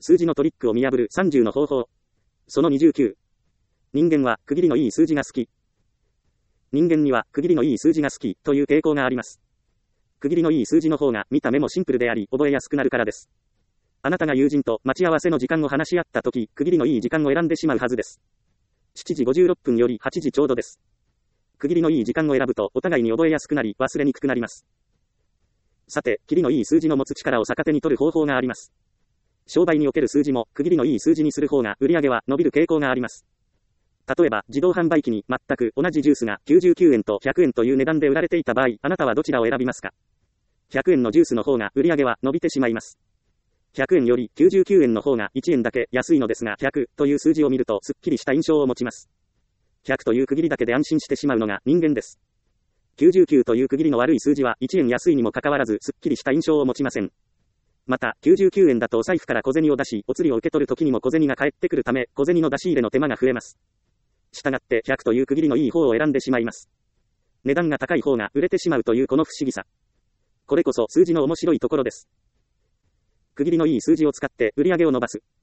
数字のトリックを見破る30の方法。その29。人間は区切りのいい数字が好き。人間には区切りのいい数字が好きという傾向があります。区切りのいい数字の方が見た目もシンプルであり覚えやすくなるからです。あなたが友人と待ち合わせの時間を話し合ったとき、区切りのいい時間を選んでしまうはずです。7時56分より8時ちょうどです。区切りのいい時間を選ぶとお互いに覚えやすくなり忘れにくくなります。さて、切りのいい数字の持つ力を逆手に取る方法があります。商売における数字も区切りのいい数字にする方が売上は伸びる傾向があります。例えば、自動販売機に全く同じジュースが99円と100円という値段で売られていた場合、あなたはどちらを選びますか？ 100 円のジュースの方が売上は伸びてしまいます。100円より99円の方が1円だけ安いのですが、100という数字を見るとすっきりした印象を持ちます。100という区切りだけで安心してしまうのが人間です。99という区切りの悪い数字は1円安いにもかかわらずすっきりした印象を持ちません。また、99円だとお財布から小銭を出し、お釣りを受け取るときにも小銭が返ってくるため、小銭の出し入れの手間が増えます。したがって100という区切りのいい方を選んでしまいます。値段が高い方が売れてしまうというこの不思議さ。これこそ数字の面白いところです。区切りのいい数字を使って売り上げを伸ばす。